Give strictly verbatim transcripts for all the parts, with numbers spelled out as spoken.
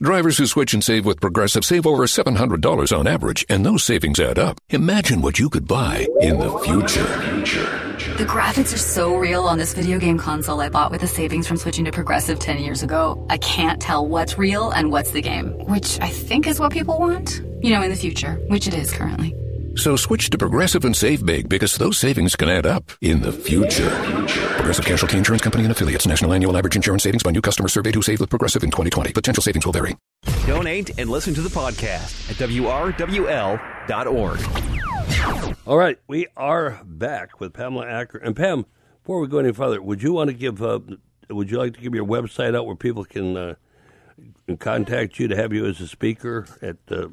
Drivers who switch and save with Progressive save over seven hundred dollars on average, and those savings add up. Imagine what you could buy in the future. The graphics are so real on this video game console I bought with the savings from switching to Progressive ten years ago. I can't tell what's real and what's the game, which I think is what people want. You know, in the future, which it is currently. So switch to Progressive and save big, because those savings can add up in the future. Progressive Casualty Insurance Company and Affiliates. National annual average insurance savings by new customers surveyed who saved with Progressive in twenty twenty. Potential savings will vary. Donate and listen to the podcast at W R W L dot org. All right, we are back with Pamela Acker. And Pam, before we go any further, would you want to give, uh, would you like to give your website out where people can uh, contact you to have you as a speaker at? Uh...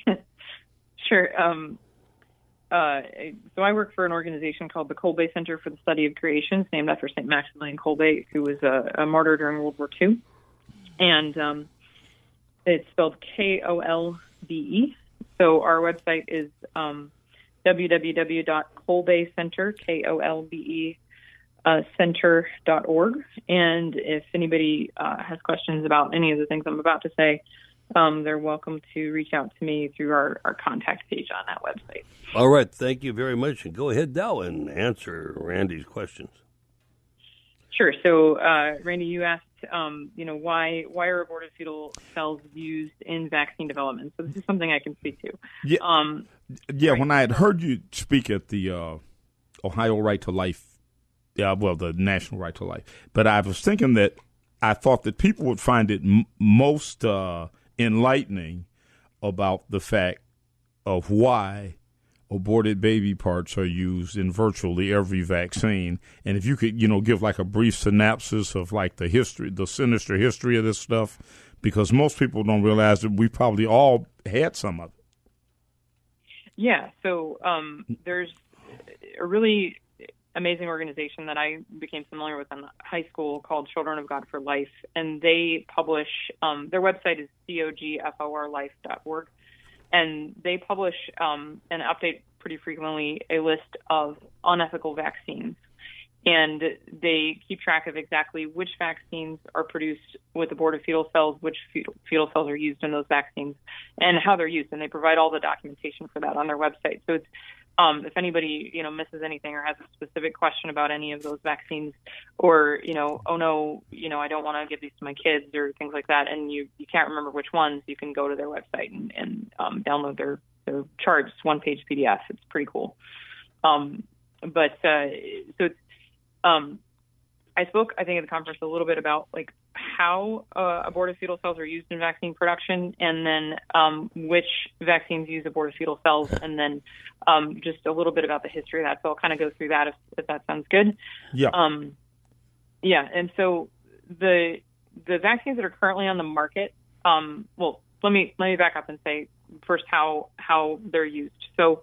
Sure. Um, uh, so I work for an organization called the Kolbe Center for the Study of Creations, named after Saint Maximilian Kolbe, who was a, a martyr during World War Two. And um, it's spelled K O L B E. So our website is um, w w w dot kolbe center, K O L B E, uh, center dot org. And if anybody uh, has questions about any of the things I'm about to say, um, they're welcome to reach out to me through our, our contact page on that website. All right. Thank you very much. And go ahead now and answer Randy's questions. Sure. So, uh, Randy, you asked, um, you know, why why are aborted fetal cells used in vaccine development? So this is something I can speak to. Yeah, um, yeah. right. When I had heard you speak at the uh, Ohio Right to Life, yeah, well, the National Right to Life, but I was thinking that I thought that people would find it m- most uh, enlightening about the fact of why aborted baby parts are used in virtually every vaccine. And if you could, you know, give like a brief synopsis of like the history, the sinister history of this stuff, because most people don't realize that we probably all had some of it. Yeah. So um, there's a really amazing organization that I became familiar with in high school called Children of God for Life. And they publish, um, their website is C O G F O R life dot org. And they publish um, and update pretty frequently a list of unethical vaccines. And they keep track of exactly which vaccines are produced with aborted fetal cells, which fetal, fetal cells are used in those vaccines, and how they're used. And they provide all the documentation for that on their website. So it's, um, if anybody, you know, misses anything or has a specific question about any of those vaccines, or, you know, oh no, you know, I don't want to give these to my kids or things like that, and you, you can't remember which ones, you can go to their website and, and um, download their, their charts, one-page P D F. It's pretty cool. Um, but uh, so it's, um, I spoke, I think, at the conference a little bit about like how uh, aborted fetal cells are used in vaccine production, and then um, which vaccines use aborted fetal cells, and then um, just a little bit about the history of that. So I'll kind of go through that if, if that sounds good. Yeah. Um, yeah. And so the the vaccines that are currently on the market. Um, well, let me let me back up and say first how how they're used. So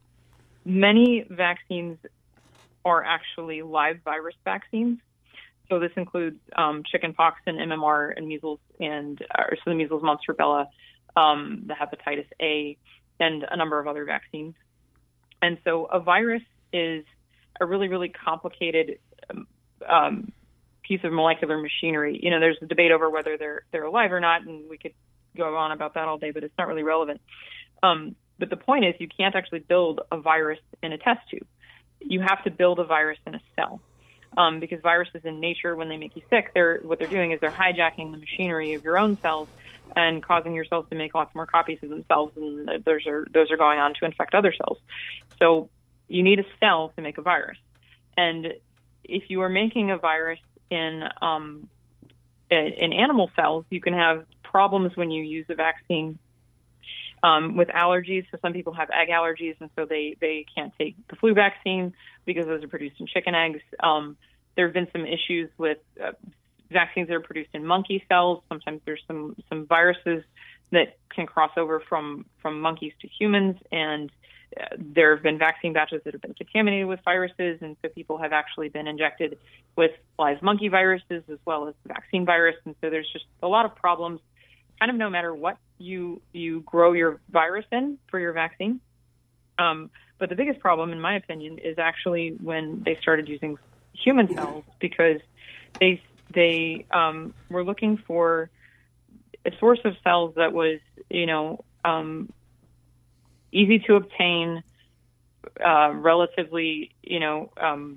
many vaccines are actually live virus vaccines. So this includes um, chickenpox and M M R and measles and uh, so the measles, mumps, rubella, um, the hepatitis A, and a number of other vaccines. And so a virus is a really, really complicated um, piece of molecular machinery. You know, there's a debate over whether they're they're alive or not, and we could go on about that all day, but it's not really relevant. Um, but the point is, you can't actually build a virus in a test tube. You have to build a virus in a cell. Um, because viruses in nature, when they make you sick, they're what they're doing is they're hijacking the machinery of your own cells and causing your cells to make lots more copies of themselves, and those are those are going on to infect other cells. So you need a cell to make a virus, and if you are making a virus in um, in animal cells, you can have problems when you use a vaccine um, with allergies. So some people have egg allergies, and so they, they can't take the flu vaccine because those are produced in chicken eggs. Um, there have been some issues with uh, vaccines that are produced in monkey cells. Sometimes there's some, some viruses that can cross over from, from monkeys to humans, and uh, there have been vaccine batches that have been contaminated with viruses, and so people have actually been injected with live monkey viruses as well as the vaccine virus, and so there's just a lot of problems kind of no matter what you you grow your virus in for your vaccine. Um, but the biggest problem, in my opinion, is actually when they started using human cells, because they they um, were looking for a source of cells that was, you know, um, easy to obtain, uh, relatively, you know, um,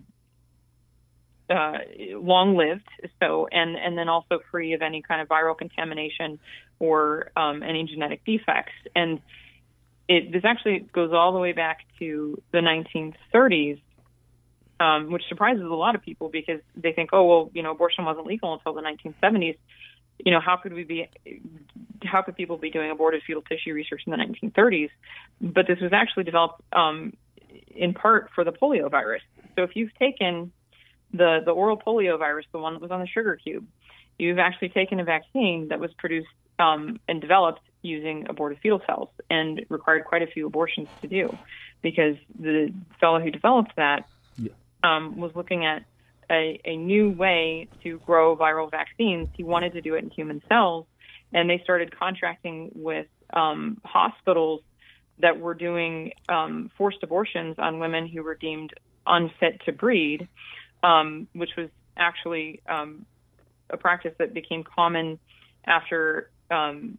uh, long-lived, so and and then also free of any kind of viral contamination or um, any genetic defects. And it this actually goes all the way back to the nineteen thirties, um, which surprises a lot of people because they think, oh well, you know, abortion wasn't legal until the nineteen seventies. You know, how could we be? How could people be doing aborted fetal tissue research in the nineteen thirties? But this was actually developed um, in part for the polio virus. So if you've taken the the oral polio virus, the one that was on the sugar cube, you've actually taken a vaccine that was produced um, and developed using aborted fetal cells and required quite a few abortions to do, because the fellow who developed that yeah. um, was looking at A, a new way to grow viral vaccines. He wanted to do it in human cells, and they started contracting with um, hospitals that were doing um, forced abortions on women who were deemed unfit to breed, um, which was actually um, a practice that became common after um,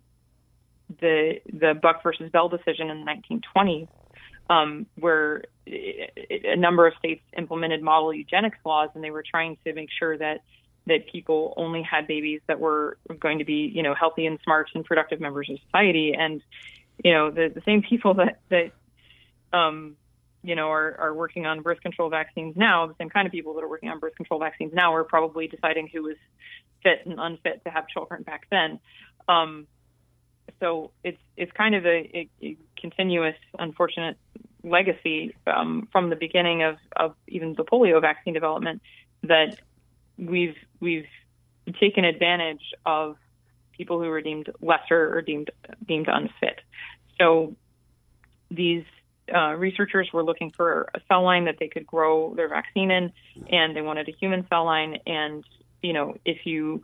the the Buck versus Bell decision in the nineteen twenties. Um, where a number of states implemented model eugenics laws, and they were trying to make sure that that people only had babies that were going to be, you know, healthy and smart and productive members of society. And, you know, the, the same people that, that um, you know, are, are working on birth control vaccines now, the same kind of people that are working on birth control vaccines now are probably deciding who was fit and unfit to have children back then. Um, So it's it's kind of a, a, a continuous, unfortunate legacy um, from the beginning of, of even the polio vaccine development, that we've we've taken advantage of people who were deemed lesser or deemed deemed unfit. So these uh, researchers were looking for a cell line that they could grow their vaccine in, and they wanted a human cell line. And you know, if you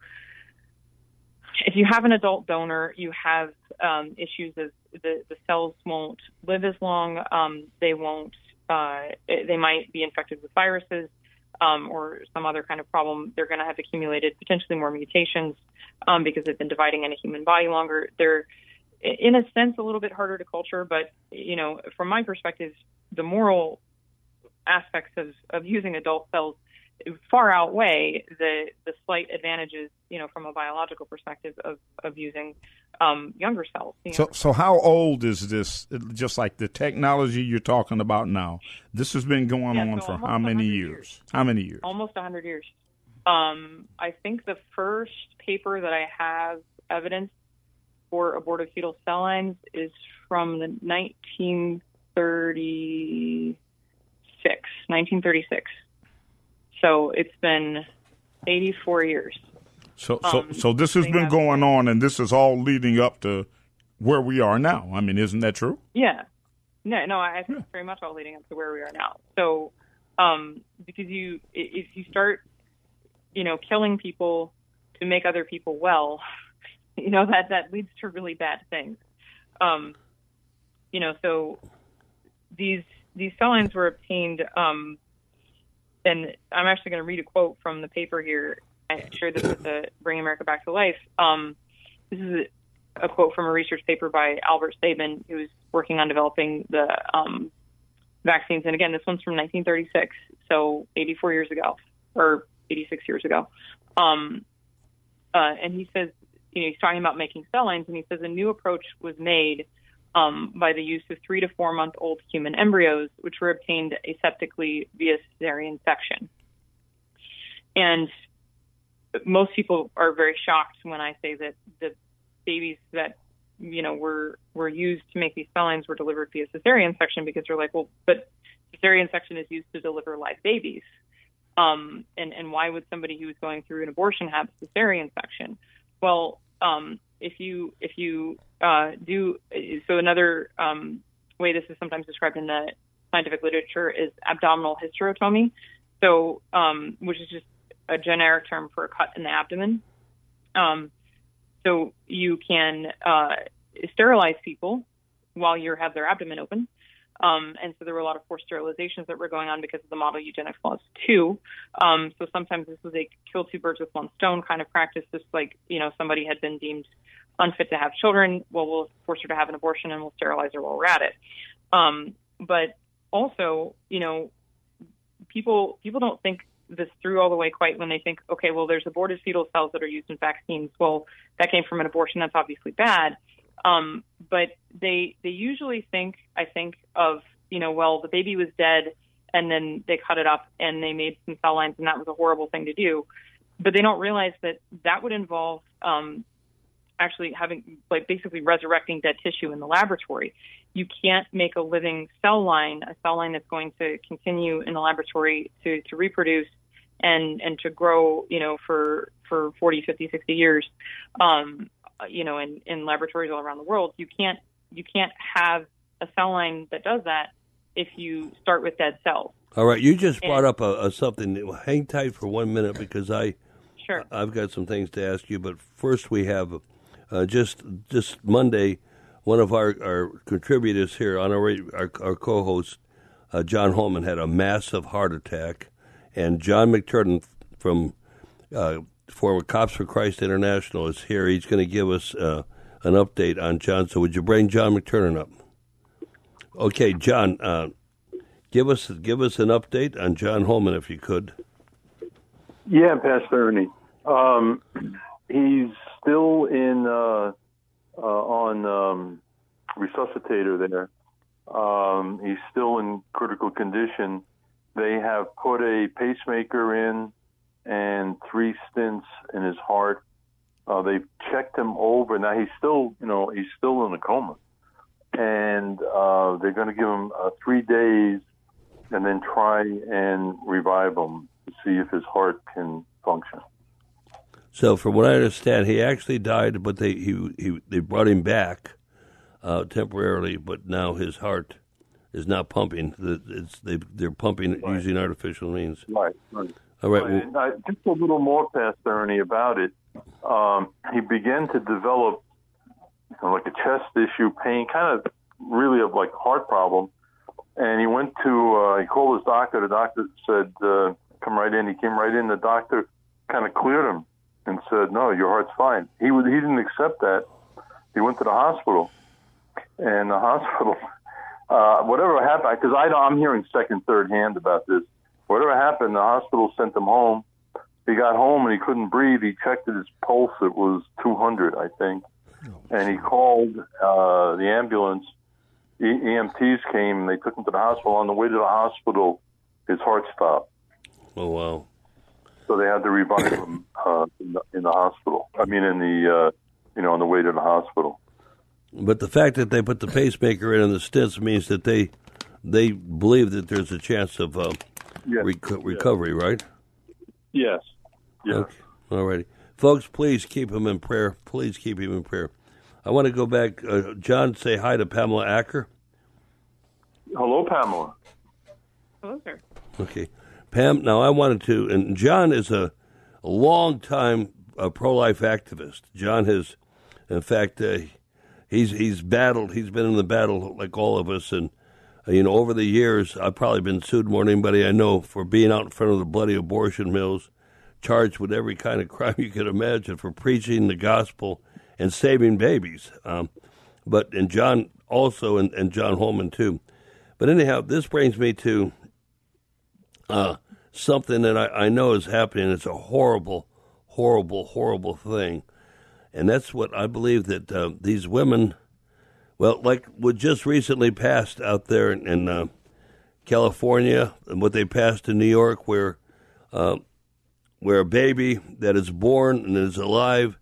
If you have an adult donor, you have um, issues of the, the cells won't live as long. Um, they won't. Uh, they might be infected with viruses um, or some other kind of problem. They're going to have accumulated potentially more mutations um, because they've been dividing in a human body longer. They're, in a sense, a little bit harder to culture. But you know, from my perspective, the moral aspects of, of using adult cells far outweigh the, the slight advantages, you know, from a biological perspective of, of using um, younger cells. You know? So, so how old is this? Just like the technology you're talking about now, this has been going yeah, on so for how many years? years? How many years? Almost one hundred years. Um, I think the first paper that I have evidence for aborted fetal cell lines is from the nineteen thirty-six. So it's been eighty-four years. So, so, um, so this has been going on, and this is all leading up to where we are now. I mean, isn't that true? Yeah. No, no, I think yeah. it's very much all leading up to where we are now. So, um, because you, if you start, you know, killing people to make other people well, you know, that, that leads to really bad things. Um, you know, so these, these cell lines were obtained, um, and I'm actually going to read a quote from the paper here. I shared this with the Bring America Back to Life. Um, this is a, a quote from a research paper by Albert Sabin, who's working on developing the um, vaccines. And again, this one's from nineteen thirty-six, so eighty-four years ago, or eighty-six years ago. Um, uh, and he says, you know, he's talking about making cell lines, and he says a new approach was made Um, by the use of three to four month old human embryos, which were obtained aseptically via cesarean section. And most people are very shocked when I say that the babies that, you know, were were used to make these cell lines were delivered via cesarean section, because they're like, well, but cesarean section is used to deliver live babies. Um, and, and why would somebody who is going through an abortion have cesarean section? Well, um, if you if you uh, do so, another um, way this is sometimes described in the scientific literature is abdominal hysterotomy. So, um, which is just a generic term for a cut in the abdomen. Um, so you can uh, sterilize people while you have their abdomen open. Um, and so there were a lot of forced sterilizations that were going on because of the model eugenics laws too. Um, so sometimes this was a kill two birds with one stone kind of practice, just like, you know, somebody had been deemed unfit to have children, well, we'll force her to have an abortion and we'll sterilize her while we're at it. Um, but also, you know, people people don't think this through all the way quite when they think, okay, well, there's aborted fetal cells that are used in vaccines. Well, that came from an abortion. That's obviously bad. Um, but they they usually think, I think, of, you know, well, the baby was dead and then they cut it up and they made some cell lines and that was a horrible thing to do. But they don't realize that that would involve um, actually having, like, basically resurrecting dead tissue in the laboratory. You can't make a living cell line, a cell line that's going to continue in the laboratory to, to reproduce and, and to grow, you know, for, for forty, fifty, sixty years, um, you know, in, in laboratories all around the world. You can't, you can't have a cell line that does that if you start with dead cells. All right, you just brought and, up a, a something. Hang tight for one minute because I, sure, I've got some things to ask you. But first, we have uh, just just Monday, one of our, our contributors here on our our, our co-host, uh, John Holman, had a massive heart attack, and John McTurnan from uh, former Cops for Christ International is here. He's going to give us uh, an update on John. So, would you bring John McTurnan up? Okay, John, uh, give us give us an update on John Holman, if you could. Yeah, Pastor Ernie. Um, he's still in uh, uh, on um, resuscitator there. Um, he's still in critical condition. They have put a pacemaker in and three stents in his heart. Uh, they've checked him over. Now he's still, you know, he's still in a coma. And uh, they're going to give him uh, three days and then try and revive him to see if his heart can function. So, from what I understand, he actually died, but they he, he they brought him back uh, temporarily. But now his heart is not pumping. It's they they're pumping right. using artificial means. Right. right. All right. right. Well, uh, just a little more, Pastor Ernie, about it. Um, he began to develop like a chest issue pain, kind of really of like heart problem. And he went to, uh, he called his doctor. The doctor said, uh, come right in. He came right in. The doctor kind of cleared him and said, no, your heart's fine. He would, he didn't accept that. He went to the hospital. And the hospital, uh, whatever happened, because I I'm hearing second, third hand about this. Whatever happened, the hospital sent him home. He got home and he couldn't breathe. He checked his pulse. It was two hundred, I think. And he called uh, the ambulance. E- EMTs came and they took him to the hospital. On the way to the hospital, his heart stopped. Oh, wow. So they had to revive him uh, in, the, in the hospital. I mean, in the, uh, you know, on the way to the hospital. But the fact that they put the pacemaker in and the stents means that they they believe that there's a chance of uh, yes. rec- recovery, yes. right? Yes. Yes. Okay. All righty. Folks, please keep him in prayer. Please keep him in prayer. I want to go back. Uh, John, say hi to Pamela Acker. Hello, Pamela. Hello, sir. Okay. Pam, now I wanted to, and John is a, a long-time uh, pro-life activist. John has, in fact, uh, he's he's battled, he's been in the battle like all of us, and, uh, you know, over the years, I've probably been sued more than anybody I know for being out in front of the bloody abortion mills, charged with every kind of crime you could imagine for preaching the gospel and saving babies. Um, but, and John also, and, and John Holman too. But anyhow, this brings me to uh, something that I, I know is happening. It's a horrible, horrible, horrible thing. And that's what I believe that uh, these women, well, like what just recently passed out there in, in uh, California, and what they passed in New York, where uh, where a baby that is born and is alive,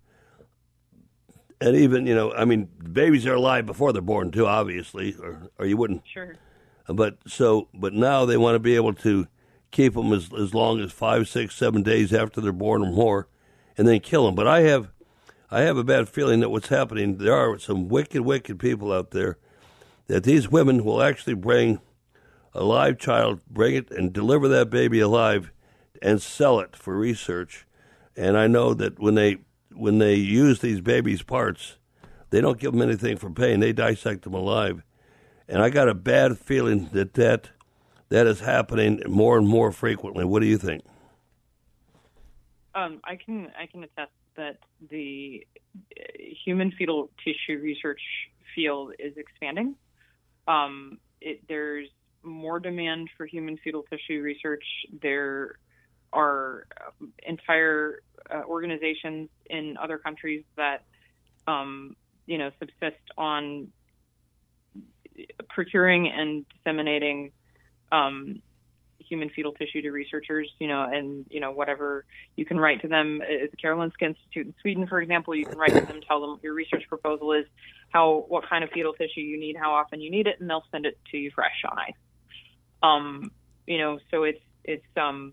and even, you know, I mean, babies are alive before they're born too, obviously, or or you wouldn't. Sure. But so, but now they want to be able to keep them as as long as five, six, seven days after they're born or more, and then kill them. But I have, I have a bad feeling that what's happening, there are some wicked, wicked people out there, that these women will actually bring a live child, bring it and deliver that baby alive, and sell it for research. And I know that when they when they use these babies' parts, they don't give them anything for pain. They dissect them alive. And I got a bad feeling that that, that is happening more and more frequently. What do you think? Um, I can I can attest that the human fetal tissue research field is expanding. Um, it, there's more demand for human fetal tissue research. There are entire uh, organizations in other countries that, um, you know, subsist on procuring and disseminating um, human fetal tissue to researchers, you know, and, you know, whatever you can write to them at the Karolinska Institute in Sweden, for example, you can write to them, tell them what your research proposal is, how, what kind of fetal tissue you need, how often you need it, and they'll send it to you fresh on ice. Um, you know, so it's, it's, um,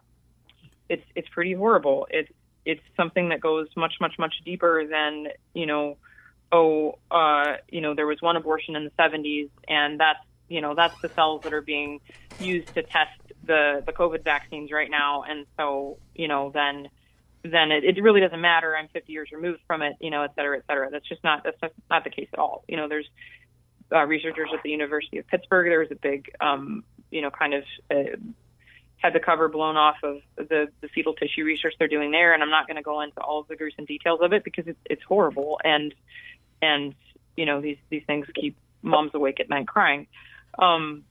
it's, it's pretty horrible. It's, it's something that goes much, much, much deeper than, you know, oh, uh, you know, there was one abortion in the seventies, and that's, you know, that's the cells that are being used to test the, the COVID vaccines right now. And so, you know, then, then it, it really doesn't matter. I'm fifty years removed from it, you know, et cetera, et cetera. That's just not, that's not the case at all. You know, there's uh, researchers at the University of Pittsburgh. There was a big, um, you know, kind of uh, had the cover blown off of the, the fetal tissue research they're doing there. And I'm not going to go into all of the gruesome details of it because it's, it's horrible. And, and, you know, these, these things keep moms awake at night crying. Um,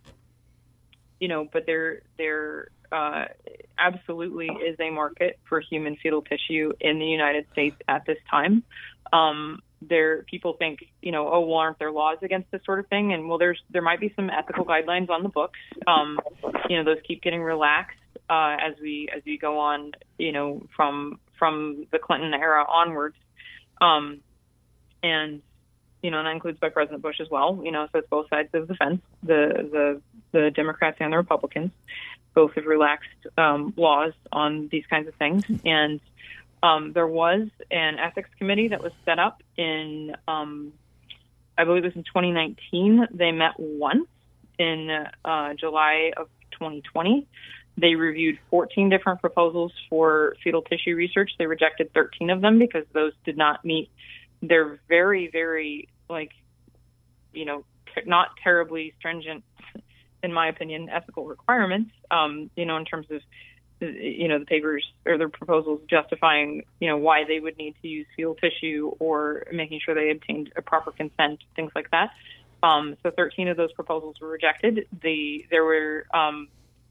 you know, but there, there uh, absolutely is a market for human fetal tissue in the United States at this time. Um, there, people think, you know, oh, well, aren't there laws against this sort of thing? And well, there's, there might be some ethical guidelines on the books. Um, you know, those keep getting relaxed uh, as we, as we go on, you know, from, from the Clinton era onwards. Um, and, you know, and that includes by President Bush as well, you know, so it's both sides of the fence, the, the, the Democrats and the Republicans. Both have relaxed um, laws on these kinds of things. And um, there was an ethics committee that was set up in, um, I believe it was in twenty nineteen. They met once in uh, July of twenty twenty. They reviewed fourteen different proposals for fetal tissue research. They rejected thirteen of them because those did not meet their very, very, like, you know, not terribly stringent, in my opinion, ethical requirements, um, you know, in terms of, you know, the papers or the proposals justifying, you know, why they would need to use fetal tissue or making sure they obtained a proper consent, things like that. Um, so thirteen of those proposals were rejected. The, there were um,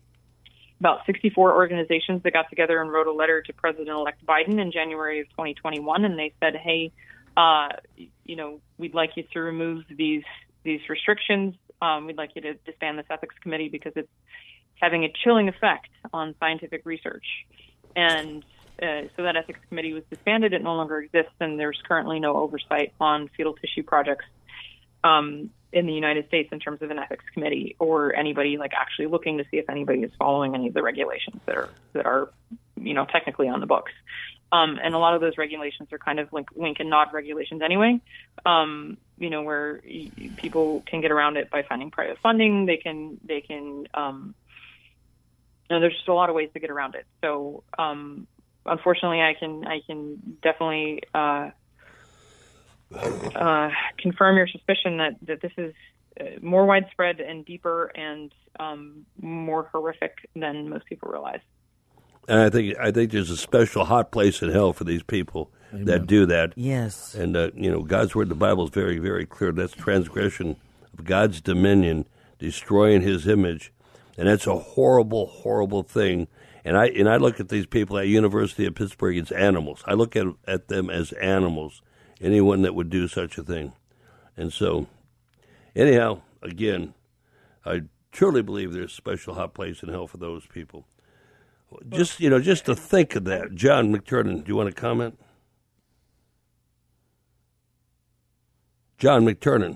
about sixty-four organizations that got together and wrote a letter to President-elect Biden in January of twenty twenty-one, and they said, hey, uh, you know, we'd like you to remove these these restrictions. Um, we'd like you to disband this ethics committee because it's having a chilling effect on scientific research. And uh, so that ethics committee was disbanded. It no longer exists, and there's currently no oversight on fetal tissue projects um, in the United States in terms of an ethics committee or anybody like actually looking to see if anybody is following any of the regulations that are that are you know technically on the books. Um, and a lot of those regulations are kind of like wink and nod regulations anyway, um, you know, where y- people can get around it by finding private funding. They can, they can, um, you know, there's just a lot of ways to get around it. So, um, unfortunately, I can, I can definitely uh, uh, confirm your suspicion that, that this is more widespread and deeper and um, more horrific than most people realize. And I think I think there's a special hot place in hell for these people Amen. That do that. Yes. And, uh, you know, God's word, the Bible is very, very clear. That's transgression of God's dominion, destroying his image. And that's a horrible, horrible thing. And I and I look at these people at University of Pittsburgh as animals. I look at at them as animals, anyone that would do such a thing. And so, anyhow, again, I truly believe there's a special hot place in hell for those people. Just, you know, just to think of that. John McTurnan, do you want to comment? John McTurnan.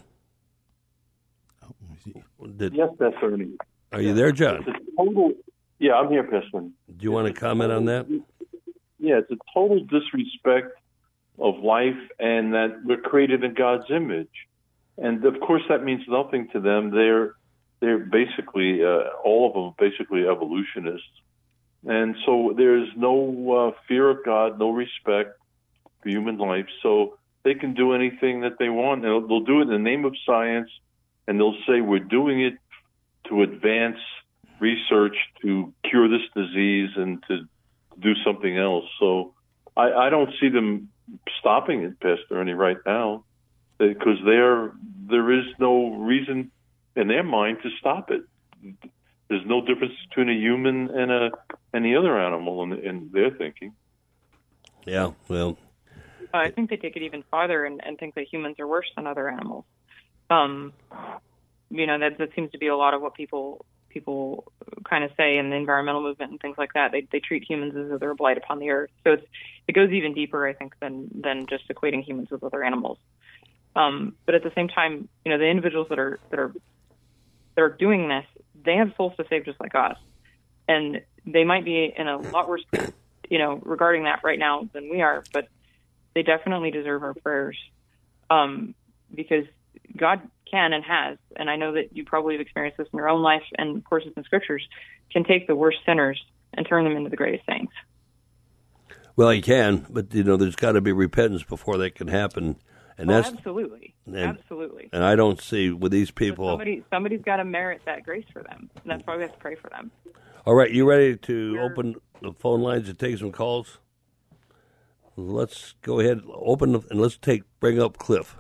Did, yes, that's Ernie. Are you there, John? It's a total, yeah, I'm here, Pisman. Do you want to comment on that? Yeah, it's a total disrespect of life and that we're created in God's image. And, of course, that means nothing to them. They're, they're basically, uh, all of them are basically evolutionists. And so there's no uh, fear of God, no respect for human life. So they can do anything that they want. They'll, they'll do it in the name of science, and they'll say we're doing it to advance research to cure this disease and to do something else. So I, I don't see them stopping it, Pastor Ernie, right now, because there there is no reason in their mind to stop it. There's no difference between a human and a any other animal in, in their thinking. Yeah, well, I think they take it even farther and, and think that humans are worse than other animals. Um, you know, that that seems to be a lot of what people people kind of say in the environmental movement and things like that. They they treat humans as though they're a blight upon the earth. So it's it goes even deeper, I think, than than just equating humans with other animals. Um, but at the same time, you know, the individuals that are that are that are doing this, they have souls to save just like us, and they might be in a lot worse, you know, regarding that right now than we are. But they definitely deserve our prayers, um, because God can and has, and I know that you probably have experienced this in your own life and, of course, it's in scriptures, can take the worst sinners and turn them into the greatest saints. Well, he can, but, you know, there's got to be repentance before that can happen. And oh, that's absolutely, and, absolutely. And I don't see with these people. But somebody, somebody's got to merit that grace for them, and that's why we have to pray for them. All right, you ready to We're, open the phone lines and take some calls? Let's go ahead, open and let's take bring up Cliff.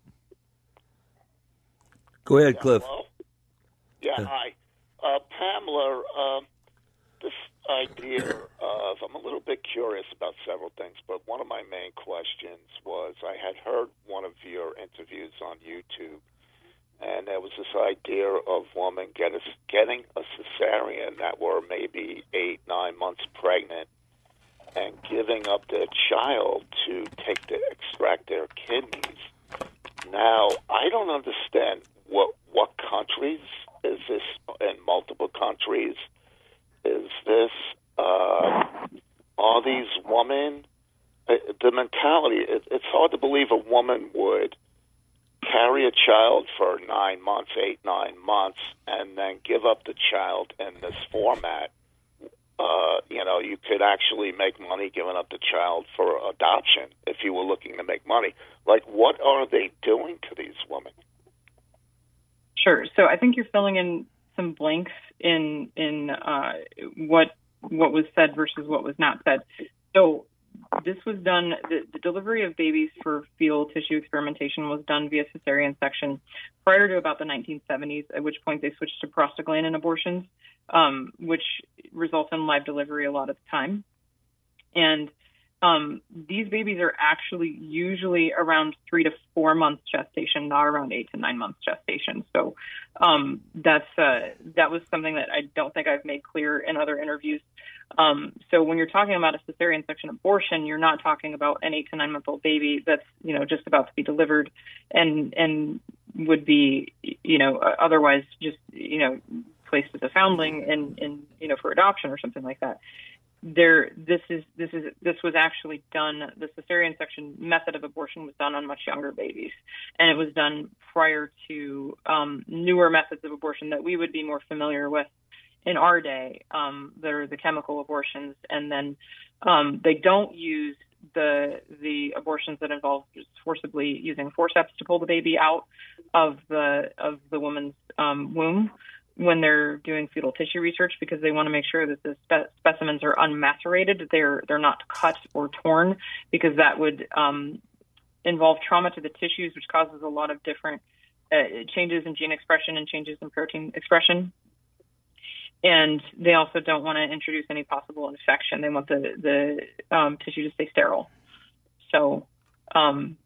Go ahead, yeah, Cliff. Hello? Yeah, hi. Uh, Pamela, uh, this idea of, I'm a little bit curious about several things, but one of my main questions was I had heard one of your interviews on YouTube, and there was this idea of women get a, getting a cesarean that were maybe eight, nine months pregnant and giving up their child to take the, extract their kidneys. Now, I don't understand what what countries is this, in multiple countries, is this, uh, are these women, uh, the mentality, it, it's hard to believe a woman would carry a child for nine months, eight, nine months, and then give up the child in this format. Uh, you know, you could actually make money giving up the child for adoption if you were looking to make money. Like, what are they doing to these women? Sure. So I think you're filling in some blanks in in uh, what what was said versus what was not said. So this was done, the, the delivery of babies for fetal tissue experimentation was done via cesarean section prior to about the nineteen seventies, at which point they switched to prostaglandin abortions, um, which results in live delivery a lot of the time. And um, these babies are actually usually around three to four months gestation, not around eight to nine months gestation. So um, that's uh, that was something that I don't think I've made clear in other interviews. Um, so when you're talking about a cesarean section abortion, you're not talking about an eight to nine month old baby that's, you know, just about to be delivered and and would be, you know, otherwise just, you know, placed as a foundling and, and you know, for adoption or something like that. There, this is this is this was actually done. The cesarean section method of abortion was done on much younger babies, and it was done prior to um, newer methods of abortion that we would be more familiar with in our day. Um, that are the chemical abortions, and then um, they don't use the the abortions that involve just forcibly using forceps to pull the baby out of the of the woman's um, womb when they're doing fetal tissue research, because they want to make sure that the spe- specimens are unmacerated. They're they're not cut or torn, because that would um, involve trauma to the tissues, which causes a lot of different uh, changes in gene expression and changes in protein expression. And they also don't want to introduce any possible infection. They want the the um, tissue to stay sterile. So, um,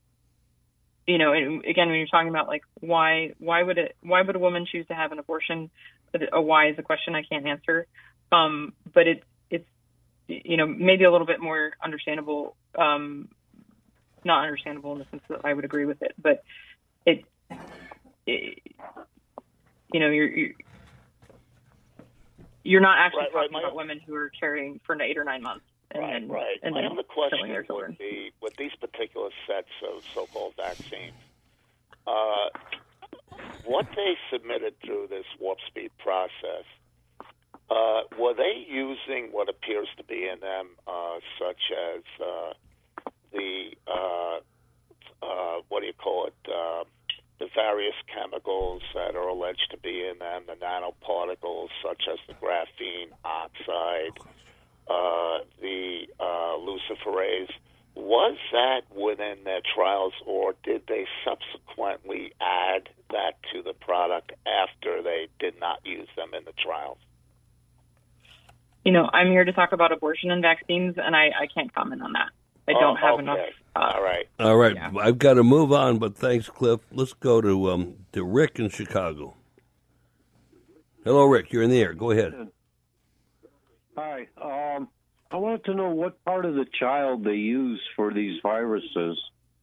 you know, again, when you're talking about like why why would it why would a woman choose to have an abortion? A why is a question I can't answer, um, but it it's you know maybe a little bit more understandable, um, not understandable in the sense that I would agree with it, but it, it you know you're. you're You're not actually right, talking right. about women who are carrying for eight or nine months. And right, then, right. And My then other question their children. would be, with these particular sets of so-called vaccines, uh, what they submitted through this warp speed process, uh, were they using what appears to be in them, uh, such as uh, the, uh, uh, what do you call it, uh, the various chemicals that are alleged to be in them, the nanoparticles such as the graphene oxide, uh, the uh, luciferase you know, I'm here to talk about abortion and vaccines, and I, I can't comment on that. I don't Oh, have okay. enough. Uh, All right. All right, Yeah. I've got to move on, but thanks, Cliff. Let's go to um, to Rick in Chicago. Hello, Rick. You're in the air. Go ahead. Hi. Um, I wanted to know what part of the child they use for these viruses.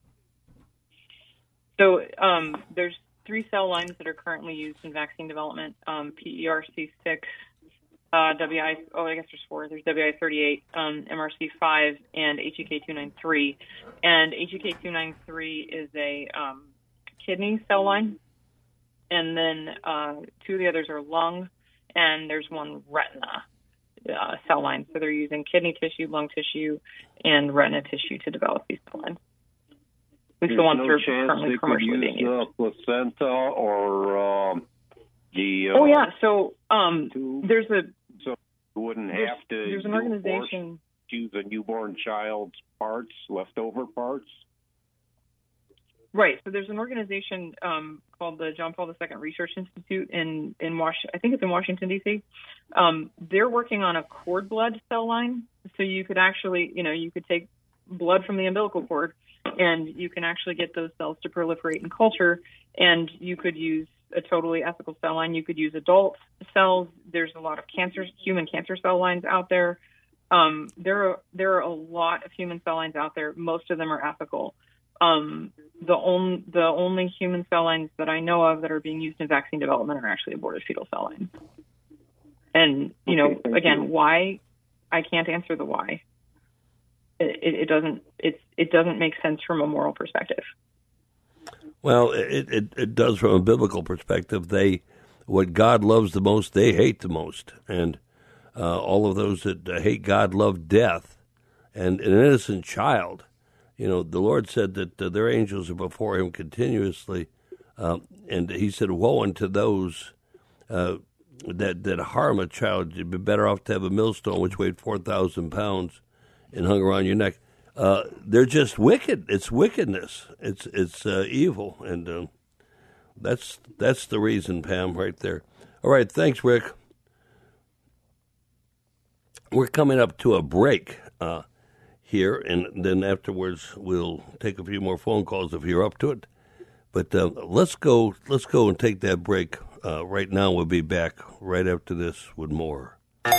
So um, there's three cell lines that are currently used in vaccine development, um, P E R C six, uh, W I, oh, I guess there's four. There's W I thirty-eight, um, M R C five, and H E K two ninety-three. And H E K two ninety-three is a um, kidney cell line. And then uh, two of the others are lung, and there's one retina uh, cell line. So they're using kidney tissue, lung tissue, and retina tissue to develop these cell lines. At least the ones no that are chance currently they could commercially being use used. the placenta or um, the. Uh, Oh yeah, so um, tube? there's a So you wouldn't there's, have to there's an do organization. abortion, use a newborn child's parts, leftover parts. Right. So there's an organization um, called the John Paul the Second Research Institute in in Wash. I think it's in Washington D C. Um, they're working on a cord blood cell line, so you could actually, you know, you could take blood from the umbilical cord, and you can actually get those cells to proliferate and culture, and you could use a totally ethical cell line. You could use adult cells. There's a lot of cancer, human cancer cell lines out there. Um, there are there are a lot of human cell lines out there. Most of them are ethical. Um, the only the only human cell lines that I know of that are being used in vaccine development are actually aborted fetal cell lines. And you know, Okay, again, you. why? I can't answer the why. It, it, it doesn't. It's it doesn't make sense from a moral perspective. Well, it, it, it does from a biblical perspective. They, what God loves the most, they hate the most. And uh, all of those that uh, hate God love death. And an innocent child, you know, the Lord said that uh, their angels are before him continuously. Um, and he said, woe unto those uh, that, that harm a child. You'd be better off to have a millstone which weighed four thousand pounds and hung around your neck. Uh, they're just wicked. It's wickedness. It's it's uh, evil, and uh, that's that's the reason, Pam, right there. All right, thanks, Rick. We're coming up to a break uh, here, and then afterwards we'll take a few more phone calls if you're up to it. But uh, let's go. Let's go and take that break uh, right now. We'll be back right after this with more.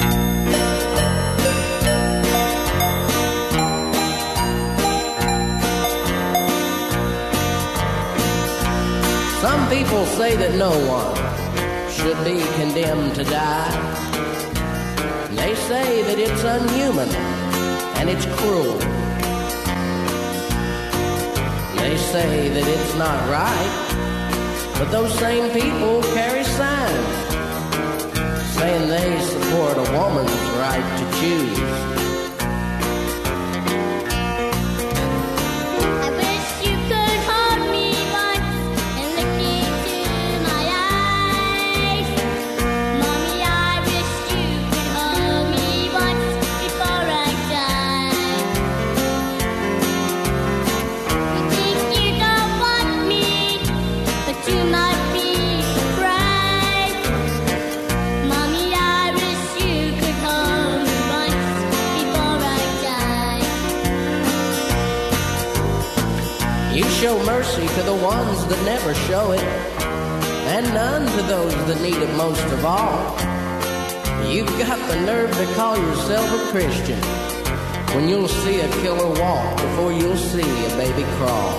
Some people say that no one should be condemned to die. And they say that it's unhuman and it's cruel. And they say that it's not right. But those same people carry signs saying they support a woman's right to choose. Show mercy to the ones that never show it, and none to those that need it most of all. You've got the nerve to call yourself a Christian when you'll see a killer walk before you'll see a baby crawl.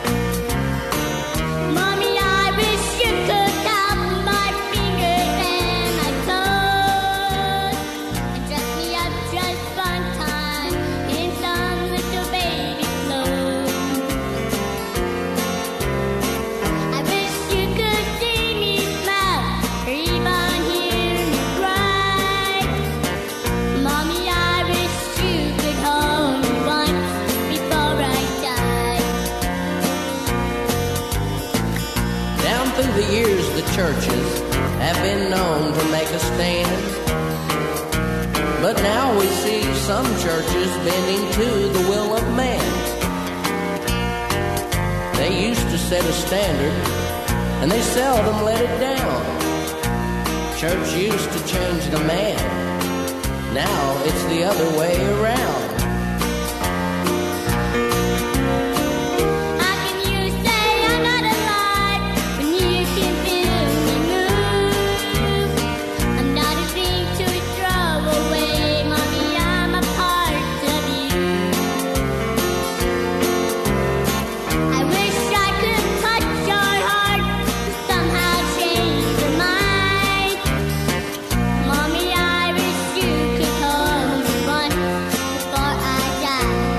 Mommy, I wish you could count my fingers and my toes and dress me up just one time in some little baby clothes. Through the years, the churches have been known to make a stand. But now we see some churches bending to the will of man. They used to set a standard, and they seldom let it down. Church used to change the man, Now it's the other way around. How can you say I'm not alive when you can feel me move? I'm not a thing to throw away, mommy, I'm a part of you. I wish I could touch your heart and somehow change your mind. Mommy, I wish you could hold me once before I die.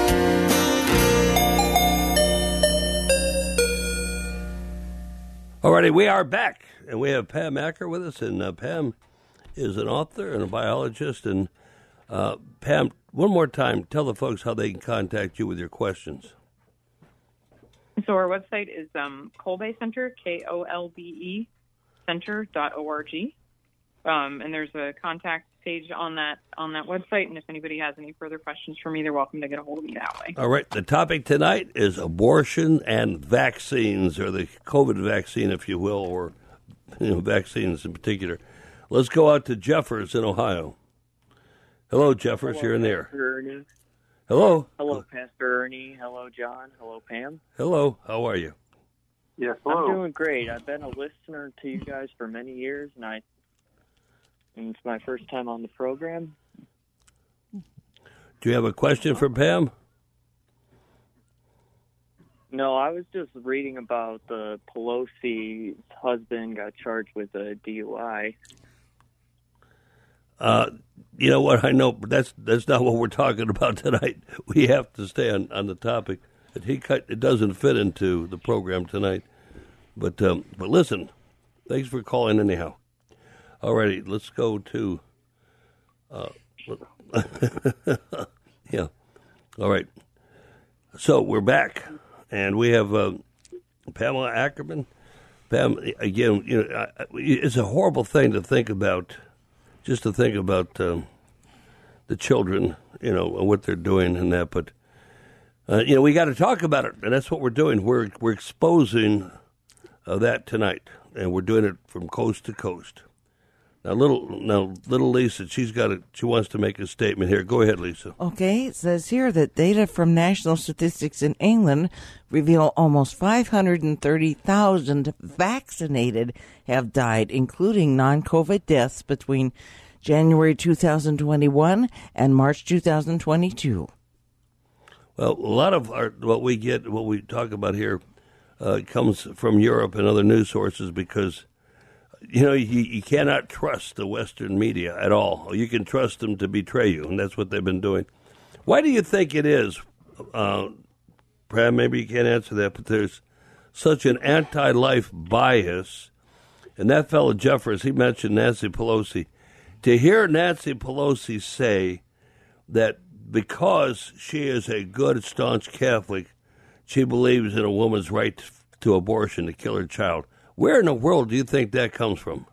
Alrighty, we are back, and we have Pam Acker with us, and uh, Pam is an author and a biologist. And uh, Pam, one more time, tell the folks how they can contact you with your questions. So our website is um, Kolbe Center, K O L B E center dot org. Um, and there's a contact page on that on that website. And if anybody has any further questions for me, they're welcome to get a hold of me that way. All right, the topic tonight is abortion and vaccines, or the COVID vaccine, if you will, or you know, vaccines in particular. Let's go out to Jeffers in Ohio. Hello, Jeffers, Hello, you're in there. Pastor Ernie. Hello. Hello, Pastor Ernie. Hello, John. Hello, Pam. Hello, how are you? Yes, I'm doing great. I've been a listener to you guys for many years, and I and it's my first time on the program. Do you have a question for Pam? No, I was just reading about the Pelosi's husband got charged with a D U I. Uh, you know what? I know, but that's that's not what we're talking about tonight. We have to stay on, on the topic. It, he cut, it doesn't fit into the program tonight. But um, but listen, thanks for calling anyhow. All righty, let's go to. Uh, yeah. All right. So we're back, and we have uh, Pamela Ackerman. Pam, again, you know, I, it's a horrible thing to think about. Just to think about um, the children, you know, and what they're doing and that. But, uh, you know, we got to talk about it, and that's what we're doing. We're we're exposing uh, that tonight, and we're doing it from coast to coast. Now, little now, little Lisa, she's got a, she wants to make a statement here. Go ahead, Lisa. Okay, it says here that data from national statistics in England reveal almost five hundred thirty thousand vaccinated have died, including non-COVID deaths between January two thousand twenty-one and March two thousand twenty-two. Well, a lot of our, what we get, what we talk about here, uh, comes from Europe and other news sources because, you know, you, you cannot trust the Western media at all. You can trust them to betray you, and that's what they've been doing. Why do you think it is, uh, Pam, maybe you can't answer that, but there's such an anti-life bias, and that fellow Jeffers, he mentioned Nancy Pelosi. To hear Nancy Pelosi say that because she is a good, staunch Catholic, she believes in a woman's right to abortion, to kill her child. Where in the world do you think that comes from?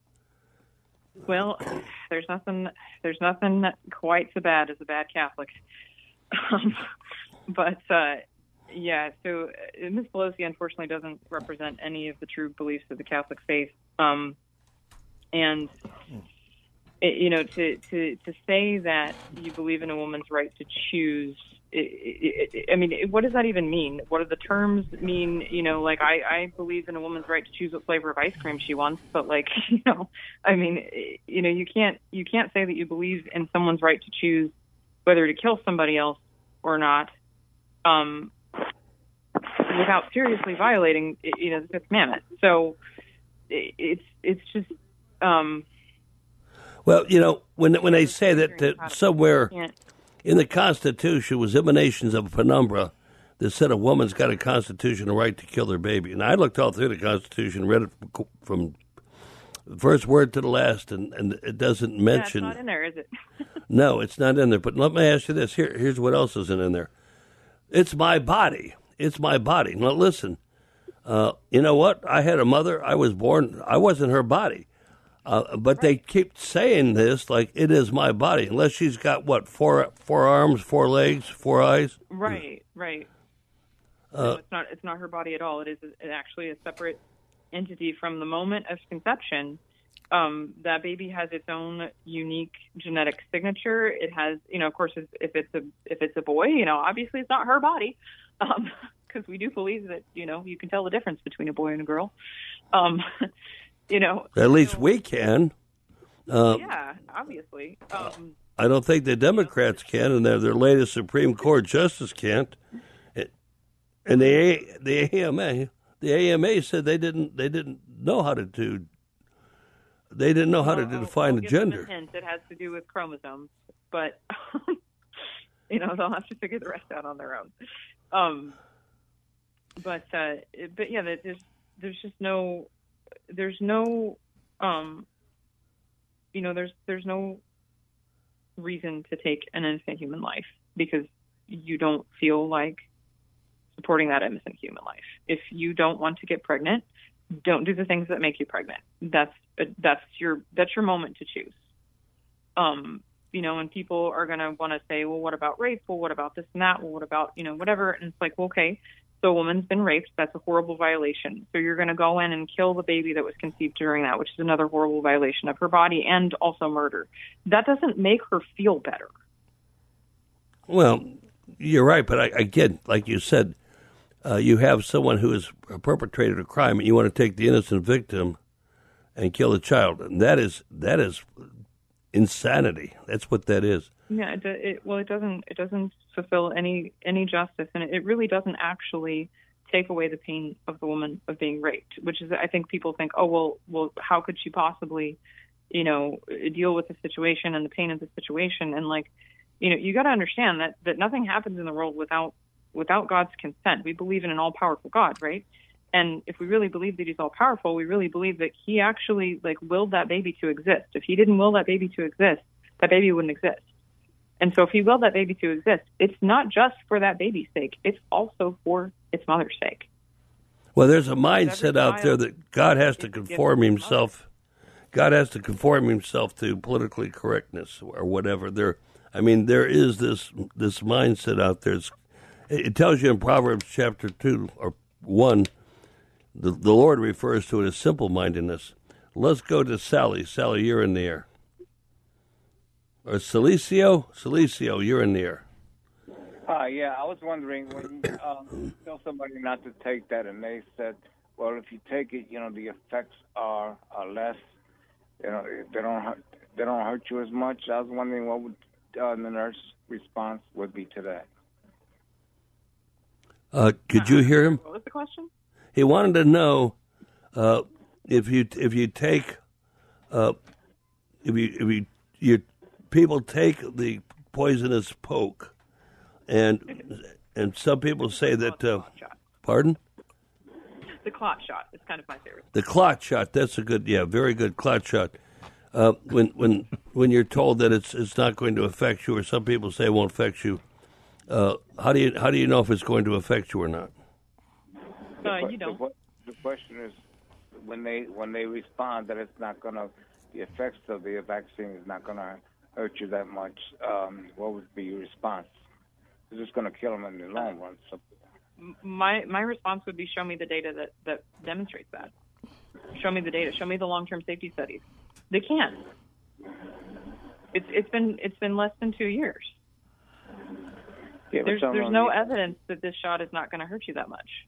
Well, there's nothing. There's nothing quite so bad as a bad Catholic. Um, but uh, yeah, so uh, Miz Pelosi unfortunately doesn't represent any of the true beliefs of the Catholic faith. Um, and it, you know, to, to to say that you believe in a woman's right to choose. It, it, it, I mean, it, what does that even mean? What do the terms mean? You know, like I, I believe in a woman's right to choose what flavor of ice cream she wants, but like, you know, I mean, you know, you can't you can't say that you believe in someone's right to choose whether to kill somebody else or not, um, without seriously violating, you know, the Fifth Commandment. So it, it's it's just. Um, well, you know, when when they say that, that somewhere in the Constitution was emanations of a penumbra that said a woman's got a constitutional right to kill her baby. And I looked all through the Constitution, read it from the first word to the last, and, and it doesn't mention... That's not in there, is it? No, it's not in there. But let me ask you this. Here, Here's what else isn't in there. It's my body. It's my body. Now, listen, uh, you know what? I had a mother. I was born. I wasn't her body. Uh, but right. They keep saying this like it is my body, unless she's got, what, four four arms, four legs, four eyes? Right, right. Uh, no, it's not. It's not her body at all. It is a, actually a separate entity from the moment of conception. Um, that baby has its own unique genetic signature. It has, you know, of course, if, if it's a if it's a boy, you know, obviously it's not her body, because um, we do believe that, you know, you can tell the difference between a boy and a girl. Um, you know, at least so, we can. Uh, yeah, obviously. Um, I don't think the Democrats can, and their their latest Supreme Court justice can't. And the A, the A M A, the A M A said they didn't they didn't know how to do. They didn't know how to I'll, define I'll a give gender. Them a hint. It has to do with chromosomes, but you know they'll have to figure the rest out on their own. Um, but uh, but yeah, there's there's just no there's no um, you know there's there's no reason to take an innocent human life because you don't feel like supporting that innocent human life. If you don't want to get pregnant, don't do the things that make you pregnant. That's that's your that's your moment to choose. Um, you know, and people are going to want to say, well, what about rape? Well, what about this and that? Well, what about, you know, whatever? And it's like, well, okay, so a woman's been raped. That's a horrible violation. So you're going to go in and kill the baby that was conceived during that, which is another horrible violation of her body and also murder. That doesn't make her feel better. Well, you're right, but I, again, like you said, uh, you have someone who has perpetrated a crime, and you want to take the innocent victim and kill the child, and that is that is insanity. That's what that is. Yeah, it, it, well, it doesn't it doesn't fulfill any any justice, and it really doesn't actually take away the pain of the woman of being raped. Which is, I think people think, oh well, well, how could she possibly, you know, deal with the situation and the pain of the situation? And like, you know, you got to understand that that nothing happens in the world without without God's consent. We believe in an all-powerful God, right? And if we really believe that he's all-powerful, we really believe that he actually, like, willed that baby to exist. If he didn't will that baby to exist, that baby wouldn't exist. And so if he willed that baby to exist, it's not just for that baby's sake. It's also for its mother's sake. Well, there's a mindset out there that God has to conform himself. God has to conform himself to politically correctness or whatever. There, I mean, there is this this mindset out there. It's, it tells you in Proverbs chapter two or one, the, the Lord refers to it as simple-mindedness. Let's go to Sally. Sally, you're in the air. Or Celicio? Celicio, you're in the air. Uh, yeah, I was wondering when you um, tell somebody not to take that, and they said, well, if you take it, you know, the effects are, are less. You know, they don't hurt, they don't hurt you as much. I was wondering what would uh, the nurse response would be to that. Uh, could you hear him? What was the question? He wanted to know uh, if you if you take uh, if you if you you people take the poisonous poke, and and some people say that. Uh, pardon? The clot shot is kind of my favorite. The clot shot. That's a good, yeah, very good clot shot. Uh, when when when you're told that it's it's not going to affect you, or some people say it won't affect you, uh, how do you how do you know if it's going to affect you or not? Uh, you don't. The, the question is, when they when they respond that it's not going to, the effects of the vaccine is not going to hurt you that much. Um, what would be your response? It's just going to kill them in the long run. So. My my response would be, show me the data that, that demonstrates that. Show me the data. Show me the long-term safety studies. They can't. It's it's been it's been less than two years. Yeah, there's there's no evidence that this shot is not going to hurt you that much.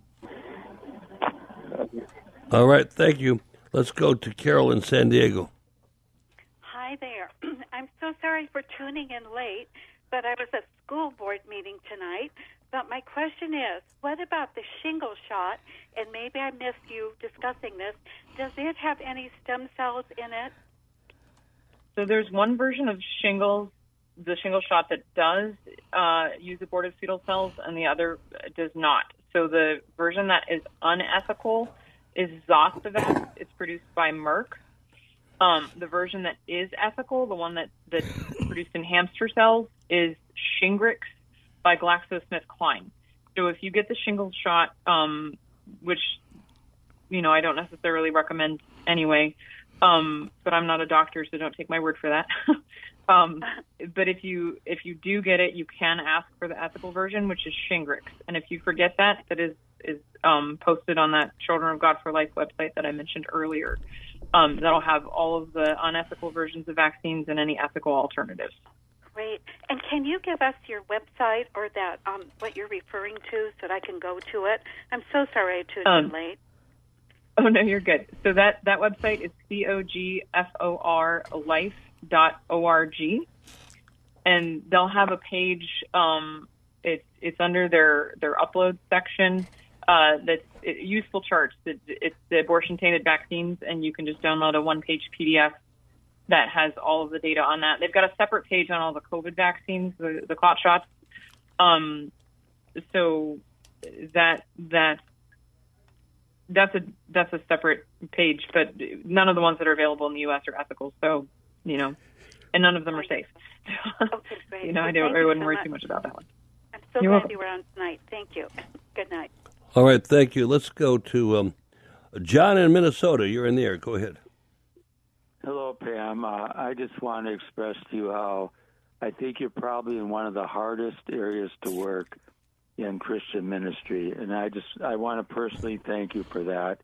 All right, thank you. Let's go to Carol in San Diego. Hi there. I'm so sorry for tuning in late, but I was at school board meeting tonight. But my question is, what about the shingle shot? And maybe I missed you discussing this. Does it have any stem cells in it? So there's one version of shingles, the shingle shot, that does uh, use abortive fetal cells, and the other does not. So the version that is unethical is Zostavax. It's produced by Merck. Um, the version that is ethical, the one that, that's produced in hamster cells, is Shingrix by GlaxoSmithKline. So if you get the shingles shot, um, which, you know, I don't necessarily recommend anyway, um, but I'm not a doctor, so don't take my word for that. um, but if you if you do get it, you can ask for the ethical version, which is Shingrix. And if you forget that, that is is um, posted on that Children of God for Life website that I mentioned earlier. Um, that'll have all of the unethical versions of vaccines and any ethical alternatives. Great. And can you give us your website or that um, what you're referring to so that I can go to it? I'm so sorry I tuned Um, in late. Oh, no, you're good. So that, that website is C O G F O R life dot org. And they'll have a page, um, it's, it's under their, their upload section, uh, that's it, useful charts. It, it's the abortion-tainted vaccines, and you can just download a one-page P D F that has all of the data on that. They've got a separate page on all the COVID vaccines, the, the clot shots. Um, so that, that, that's a, that's a separate page, but none of the ones that are available in the U S are ethical. So, you know, and none of them are safe. Okay, great. you know, I, Well, do, thank I you wouldn't so worry much. too much about that one. I'm so You're glad welcome. you were on tonight. Thank you. Good night. All right, thank you. Let's go to um, John in Minnesota. You're in the air. Go ahead. Hello, Pam. Uh, I just want to express to you how I think you're probably in one of the hardest areas to work in Christian ministry, and I just I want to personally thank you for that.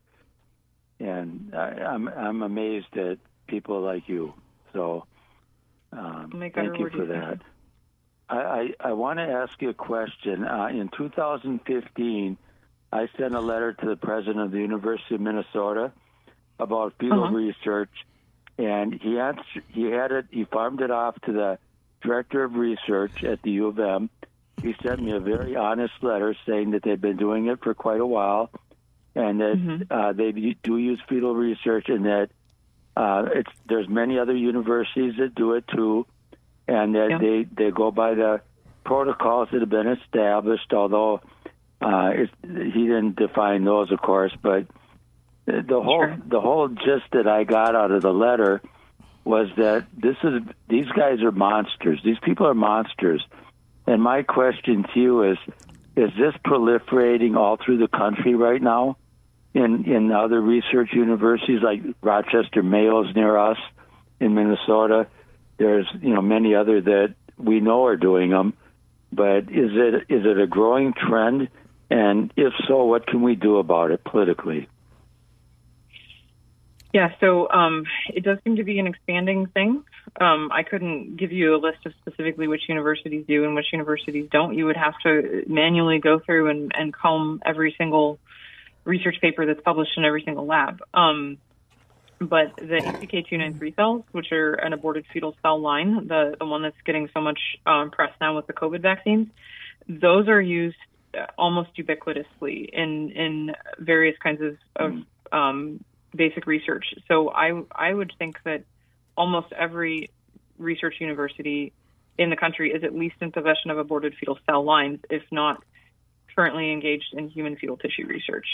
And I, I'm I'm amazed at people like you. So um, Make God thank you reward for you. that. I, I, I want to ask you a question. Uh, in two thousand fifteen, I sent a letter to the president of the University of Minnesota about fetal Uh-huh. research, and he had he had it. He farmed it off to the director of research at the U of M. He sent me a very honest letter saying that they've been doing it for quite a while, and that Mm-hmm. uh, they do use fetal research, and that uh, it's there's many other universities that do it too, and that Yeah. they, they go by the protocols that have been established. Although uh, it's, he didn't define those, of course, but the, the whole Sure. the whole gist that I got out of the letter was that this is these guys are monsters. These people are monsters. And my question to you is: is this proliferating all through the country right now? In in other research universities like Rochester Mayo's near us in Minnesota, there's you know many other that we know are doing them. But is it is it a growing trend? And if so, what can we do about it politically? Yeah, so um, it does seem to be an expanding thing. Um, I couldn't give you a list of specifically which universities do and which universities don't. You would have to manually go through and, and comb every single research paper that's published in every single lab. Um, but the A C K two ninety-three cells, which are an aborted fetal cell line, the, the one that's getting so much um, press now with the COVID vaccines, those are used almost ubiquitously in, in various kinds of, of um, basic research. So I I would think that almost every research university in the country is at least in possession of aborted fetal cell lines, if not currently engaged in human fetal tissue research.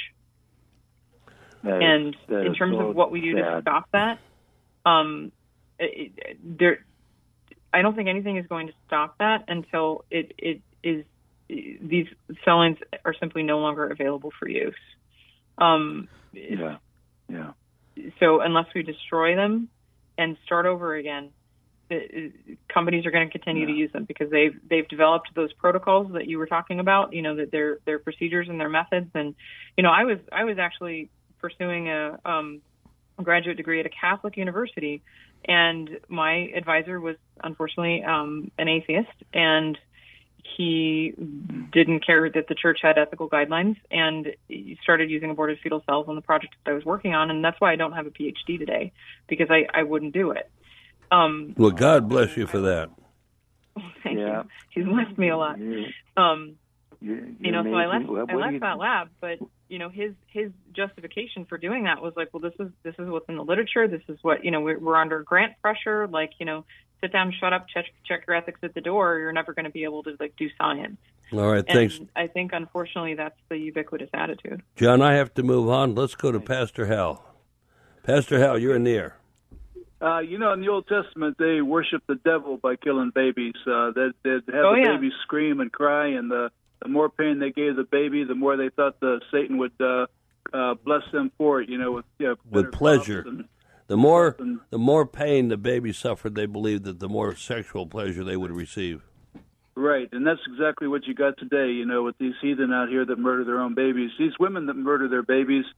That is- and that in is terms so of what we do to sad. stop that, um, it, it, there, I don't think anything is going to stop that until it, it is these cell lines are simply no longer available for use. Um, Yeah, yeah. So unless we destroy them and start over again, the, companies are going to continue to use them because they've they've developed those protocols that you were talking about. You know, that their their procedures and their methods. And you know, I was I was actually pursuing a um, graduate degree at a Catholic university, and my advisor was unfortunately um, an atheist, and he didn't care that the church had ethical guidelines, and he started using aborted fetal cells on the project that I was working on, and that's why I don't have a P H D today, because I, I wouldn't do it. Um, Well, God bless you for that. thank Yeah. you. He's blessed me a lot. Um, You, you know, so I left, What I do left you- that lab, but you know, his his justification for doing that was like, well, this is this is what's in the literature. This is what you know. We're, we're under grant pressure. Like, you know, sit down, shut up, check check your ethics at the door. Or you're never going to be able to like do science. All right, And thanks. I think unfortunately that's the ubiquitous attitude. John, I have to move on. Let's go to Pastor Hal. Pastor Hal, you're in the air. Uh, you know, in the Old Testament, they worship the devil by killing babies. Uh, they'd, they'd have Oh, the yeah. baby scream and cry, and the, the more pain they gave the baby, the more they thought the Satan would uh, uh, bless them for it. You know, with you know, With better pleasure. crops and- The more and- the more pain the baby suffered, they believed that the more sexual pleasure they would receive. Right, and that's exactly what you got today. You know, with these heathen out here that murder their own babies, these women that murder their babies.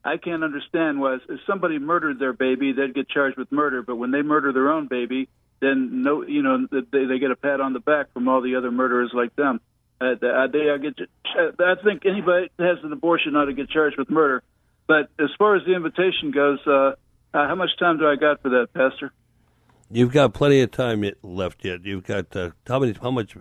I can't understand was if somebody murdered their baby, they'd get charged with murder. But when they murder their own baby, then no, you know, they, they get a pat on the back from all the other murderers like them. Uh, they uh, get. I think anybody that has an abortion ought to get charged with murder. But as far as the invitation goes, uh, uh, how much time do I got for that, Pastor? You've got plenty of time yet, left yet. You've got uh, how many? How much?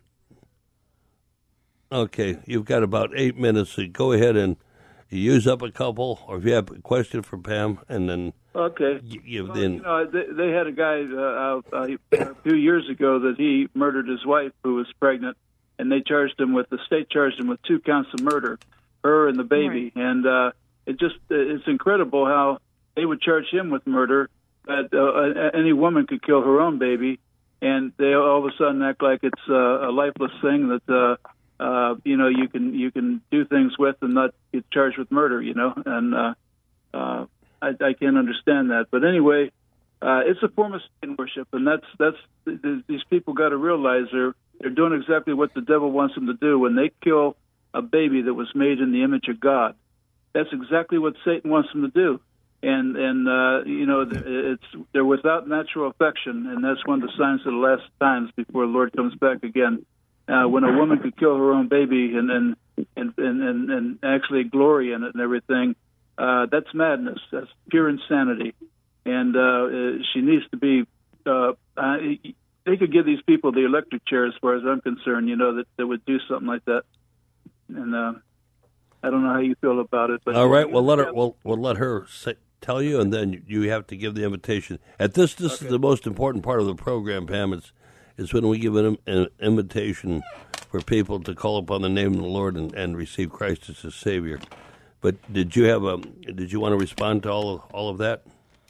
Okay, you've got about eight minutes. So go ahead and use up a couple, or if you have a question for Pam, and then okay. You, you, well, then you know, they, they had a guy uh, uh, a few years ago that he murdered his wife who was pregnant, and they charged him with the state charged him with two counts of murder, her and the baby, right. and uh, it just it's incredible how they would charge him with murder. That uh, any woman could kill her own baby, and they all of a sudden act like it's uh, a lifeless thing that uh, uh, you know you can you can do things with and not get charged with murder. You know, and uh, uh, I, I can't understand that. But anyway, uh, it's a form of Satan worship, and that's that's these people got to realize they're they're doing exactly what the devil wants them to do when they kill a baby that was made in the image of God. That's exactly what Satan wants them to do. And, and uh, you know, it's they're without natural affection, and that's one of the signs of the last times before the Lord comes back again. Uh, when a woman could kill her own baby and and, and, and, and actually glory in it and everything, uh, that's madness. That's pure insanity. And uh, she needs to be, uh, uh, they could give these people the electric chair as far as I'm concerned, you know, that, that would do something like that. And uh, I don't know how you feel about it. But all right, we'll let her, we'll, we'll let her say, tell you, and then you have to give the invitation. At this, this okay. is the most important part of the program, Pam. It's, it's when we give an, an invitation for people to call upon the name of the Lord and, and receive Christ as his Savior. But did you have a? Did you want to respond to all of all of that?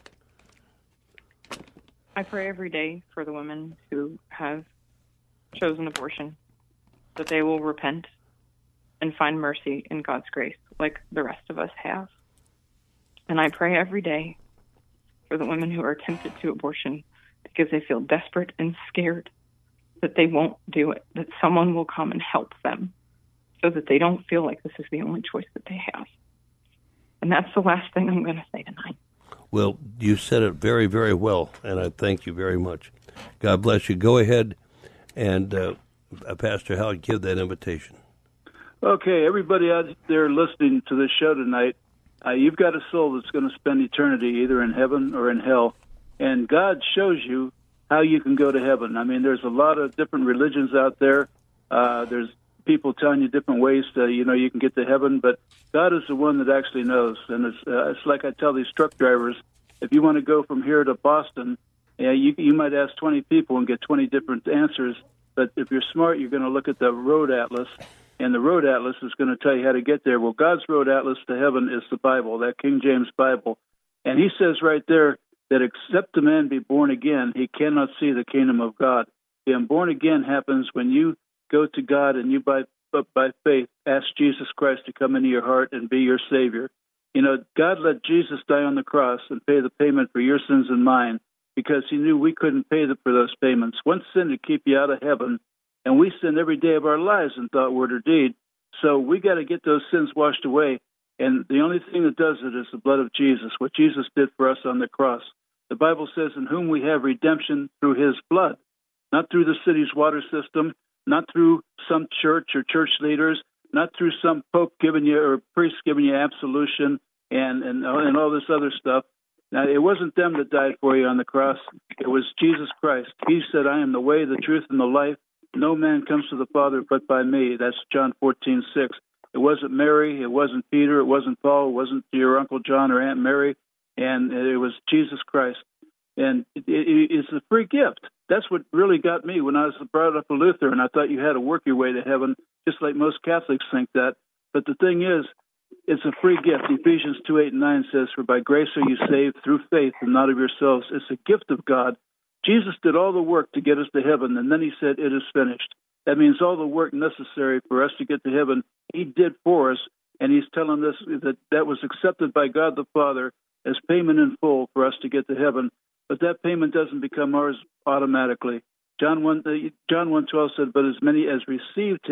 I pray every day for the women who have chosen abortion, that they will repent and find mercy in God's grace, like the rest of us have. And I pray every day for the women who are tempted to abortion because they feel desperate and scared that they won't do it, that someone will come and help them so that they don't feel like this is the only choice that they have. And that's the last thing I'm going to say tonight. Well, you said it very, very well, and I thank you very much. God bless you. Go ahead and, uh, Pastor Hal, give that invitation. Okay, everybody out there listening to this show tonight, Uh, you've got a soul that's going to spend eternity either in heaven or in hell, and God shows you how you can go to heaven. I mean, there's a lot of different religions out there. Uh, there's people telling you different ways to, you know, you can get to heaven, but God is the one that actually knows. And it's, uh, it's like I tell these truck drivers, if you want to go from here to Boston, yeah, you, you might ask twenty people and get twenty different answers, but if you're smart, you're going to look at the road atlas, and the road atlas is going to tell you how to get there. Well, God's road atlas to heaven is the Bible, that King James Bible. And he says right there that except a man be born again, he cannot see the kingdom of God. Being born again happens when you go to God and you, by, by faith, ask Jesus Christ to come into your heart and be your Savior. You know, God let Jesus die on the cross and pay the payment for your sins and mine because he knew we couldn't pay the, for those payments. One sin to keep you out of heaven, and we sin every day of our lives in thought, word, or deed. So we got to get those sins washed away. And the only thing that does it is the blood of Jesus, what Jesus did for us on the cross. The Bible says, in whom we have redemption through his blood, not through the city's water system, not through some church or church leaders, not through some pope giving you or priest giving you absolution and, and, and all this other stuff. Now, it wasn't them that died for you on the cross. It was Jesus Christ. He said, I am the way, the truth, and the life. No man comes to the Father but by me. That's John fourteen six. It wasn't Mary. It wasn't Peter. It wasn't Paul. It wasn't your Uncle John or Aunt Mary. And it was Jesus Christ. And it, it, it's a free gift. That's what really got me when I was brought up a Lutheran. I thought you had to work your way to heaven, just like most Catholics think that. But the thing is, it's a free gift. Ephesians two eight and nine says, for by grace are you saved through faith and not of yourselves. It's a gift of God. Jesus did all the work to get us to heaven, and then he said, it is finished. That means all the work necessary for us to get to heaven, he did for us, and he's telling us that that was accepted by God the Father as payment in full for us to get to heaven. But that payment doesn't become ours automatically. John one, John one twelve said, but as many as received him,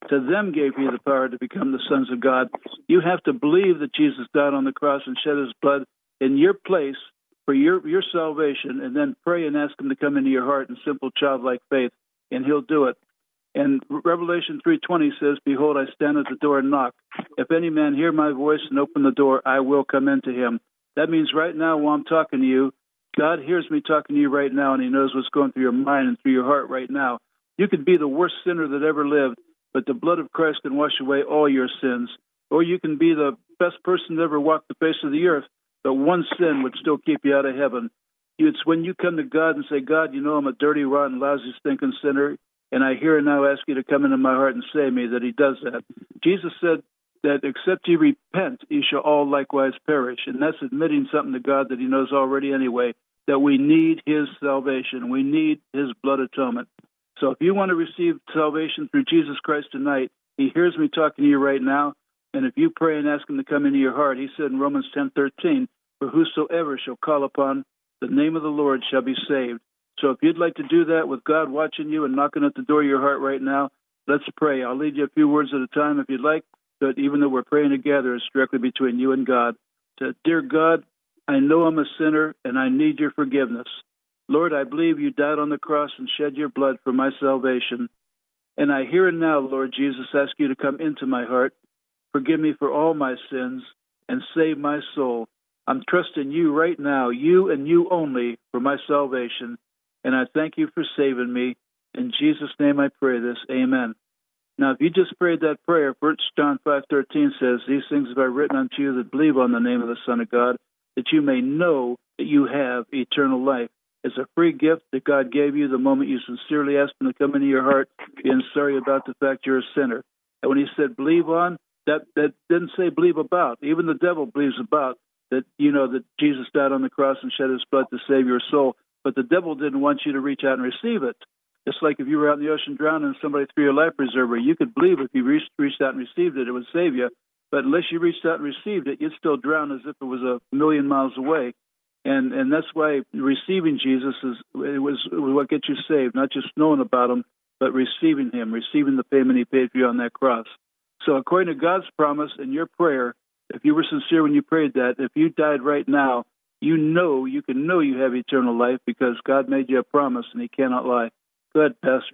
To them gave he the power to become the sons of God. You have to believe that Jesus died on the cross and shed his blood in your place for your, your salvation, and then pray and ask him to come into your heart in simple childlike faith, and he'll do it. And Revelation three twenty says, "Behold, I stand at the door and knock. If any man hear my voice and open the door, I will come into him." That means right now while I'm talking to you, God hears me talking to you right now, and he knows what's going through your mind and through your heart right now. You could be the worst sinner that ever lived, but the blood of Christ can wash away all your sins. Or you can be the best person that ever walked the face of the earth, but one sin would still keep you out of heaven. It's when you come to God and say, "God, you know I'm a dirty, rotten, lousy, stinking sinner, and I here and now ask you to come into my heart and save me," that he does that. Jesus said that except ye repent, ye shall all likewise perish. And that's admitting something to God that he knows already anyway, that we need his salvation. We need his blood atonement. So if you want to receive salvation through Jesus Christ tonight, he hears me talking to you right now. And if you pray and ask him to come into your heart, he said in Romans ten thirteen, "For whosoever shall call upon the name of the Lord shall be saved." So if you'd like to do that with God watching you and knocking at the door of your heart right now, let's pray. I'll lead you a few words at a time if you'd like, but even though we're praying together, it's directly between you and God. So, dear God, I know I'm a sinner and I need your forgiveness. Lord, I believe you died on the cross and shed your blood for my salvation. And I here and now, Lord Jesus, ask you to come into my heart, forgive me for all my sins, and save my soul. I'm trusting you right now, you and you only, for my salvation. And I thank you for saving me. In Jesus' name I pray this. Amen. Now, if you just prayed that prayer, First John five thirteen says, "These things have I written unto you that believe on the name of the Son of God, that you may know that you have eternal life." It's a free gift that God gave you the moment you sincerely asked him to come into your heart, being sorry about the fact you're a sinner. And when he said believe on, that, that didn't say believe about. Even the devil believes about that, you know, that Jesus died on the cross and shed his blood to save your soul. But the devil didn't want you to reach out and receive it. Just like if you were out in the ocean drowning and somebody threw your life preserver, you could believe if you reached, reached out and received it, it would save you. But unless you reached out and received it, you'd still drown as if it was a million miles away. And and that's why receiving Jesus is it was, it was what gets you saved, not just knowing about him, but receiving him, receiving the payment he paid for you on that cross. So according to God's promise and your prayer, if you were sincere when you prayed that, if you died right now, you know, you can know you have eternal life because God made you a promise and he cannot lie. Go ahead, Pastor.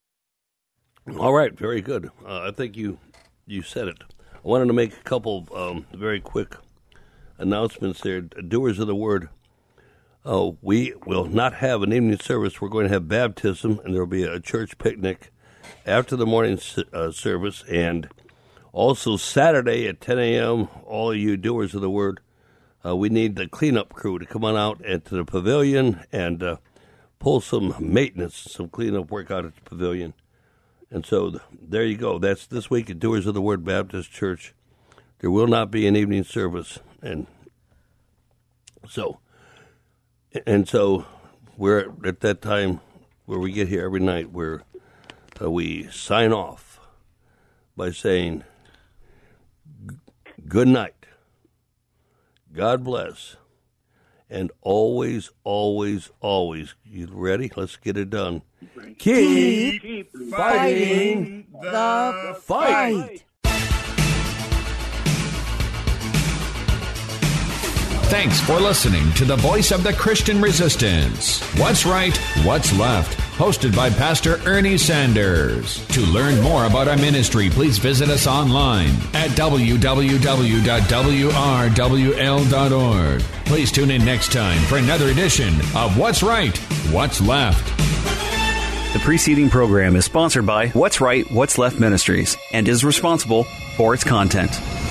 All right, very good. Uh, I think you you said it. I wanted to make a couple um, very quick announcements there. Doers of the Word. Oh, we will not have an evening service. We're going to have baptism, and there will be a church picnic after the morning uh, service, and also Saturday at ten a.m., all of you doers of the Word, uh, we need the cleanup crew to come on out into the pavilion and uh, pull some maintenance, some cleanup work out at the pavilion. And so th- there you go. That's this week at Doers of the Word Baptist Church. There will not be an evening service. And so, and so we're at that time where we get here every night where uh, we sign off by saying, good night, God bless, and always, always, always, you ready? Let's get it done. Keep, Keep fighting the fight. Thanks for listening to the Voice of the Christian Resistance. What's Right, What's Left? Hosted by Pastor Ernie Sanders. To learn more about our ministry, please visit us online at w w w dot w r w l dot org. Please tune in next time for another edition of What's Right, What's Left. The preceding program is sponsored by What's Right, What's Left Ministries and is responsible for its content.